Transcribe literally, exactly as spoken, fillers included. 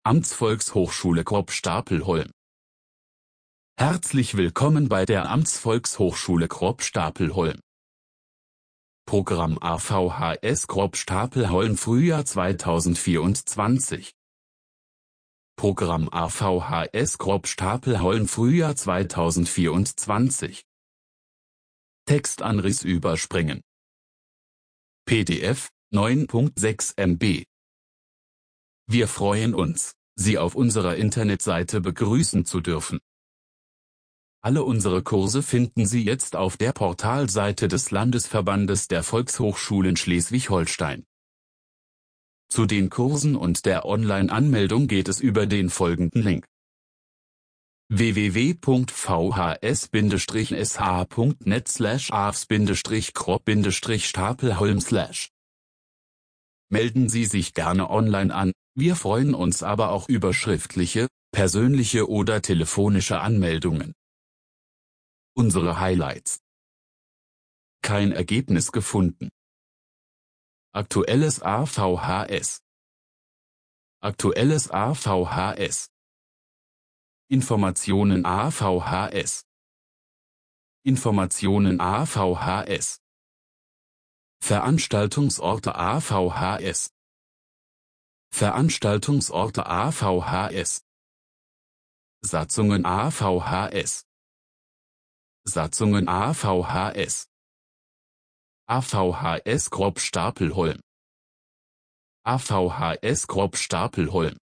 Amtsvolkshochschule Kropp-Stapelholm. Herzlich willkommen bei der Amtsvolkshochschule Kropp-Stapelholm. Programm A V H S Kropp-Stapelholm Frühjahr zweitausendvierundzwanzig. Programm A V H S Kropp-Stapelholm Frühjahr zweitausendvierundzwanzig. Textanriss überspringen. P D F neun Komma sechs Megabyte. Wir freuen uns, Sie auf unserer Internetseite begrüßen zu dürfen. Alle unsere Kurse finden Sie jetzt auf der Portalseite des Landesverbandes der Volkshochschulen Schleswig-Holstein. Zu den Kursen und der Online-Anmeldung geht es über den folgenden Link: w w w punkt v h s bindestrich s h punkt net slash a v s kropp stapelholm slash. Melden Sie sich gerne online an, wir freuen uns aber auch über schriftliche, persönliche oder telefonische Anmeldungen. Unsere Highlights: Kein Ergebnis gefunden. Aktuelles A V H S. Aktuelles A V H S. Informationen A V H S. Informationen A V H S. Veranstaltungsorte A V H S. Veranstaltungsorte A V H S. Satzungen A V H S. Satzungen A V H S. A V H S Kropp-Stapelholm. A V H S Kropp-Stapelholm.